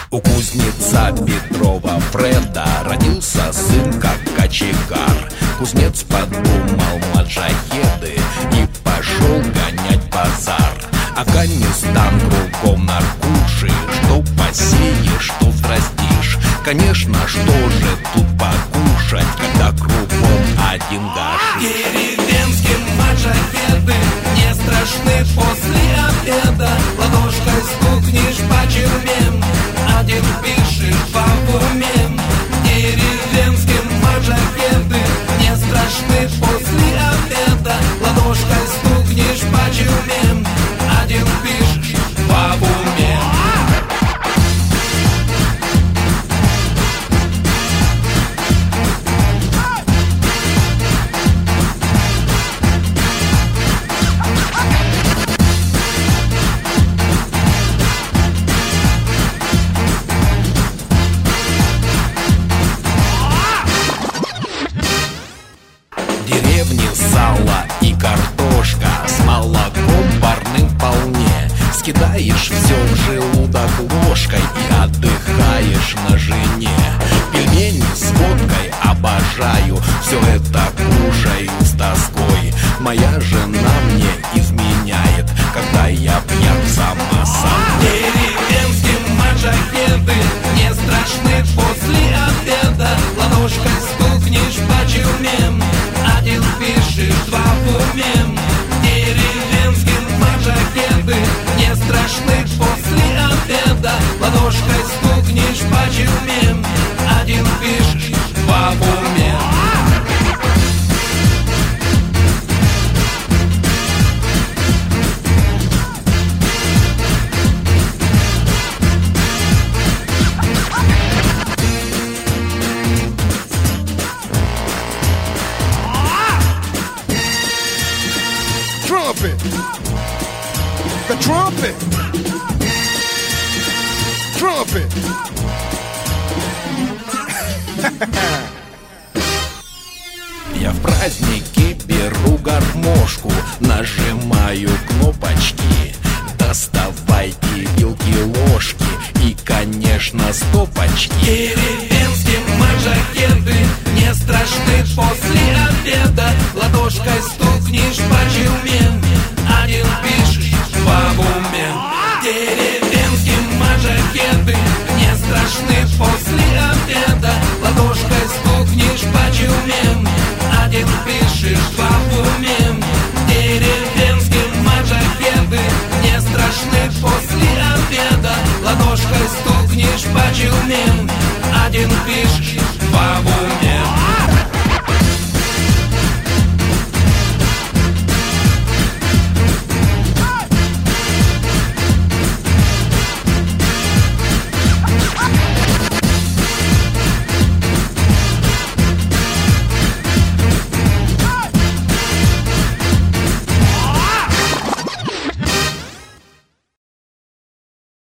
У кузнеца Петрова Фреда родился сын, как кочегар. Кузнец подумал маджахеды и пошел гонять базар. Афганистан кругом наркуши, что посеешь, что взрастишь. Конечно, что же тут покушать, когда кругом один гашиш? Деревенским маджахеды не страшны после обеда. Ладошкой стукнешь по червем, один пишешь, два в уме. Деревенским маджахеды не страшны после обеда. Ладошкой стукнешь по червем, один пишешь, два в уме. Сало и картошка с молоком парным вполне. Скидаешь все в желудок ложкой и отдыхаешь на жене. Пельмени с водкой обожаю, все это кушаю с тоской. Моя жена мне изменяет, когда я пьян сама собой. Деревенским маджахеды не страшны после обеда. Ладошкой стукнешь по червем, один пишешь, два в уме. Деревенским маджахеды не страшны после обеда. Ладошкой стукнешь по червем, один пишешь, два в уме. Trumpet! The trumpet! Trumpet! Я в празднике беру гармошку, нажимаю кнопочки. Доставайте вилки, ложки и, конечно, стопочки. Деревенским маджахеды не страшны после обеда. Ладошкой стукнешь по червем, один пишешь, два в уме. Деревенским маджахеды не страшны после обеда. Ладошкой стукнешь по червем, один пишешь, два в уме. Деревенским маджахеды не страшны после обеда. Ладошкой стукнешь по червем, один пишешь, два в уме.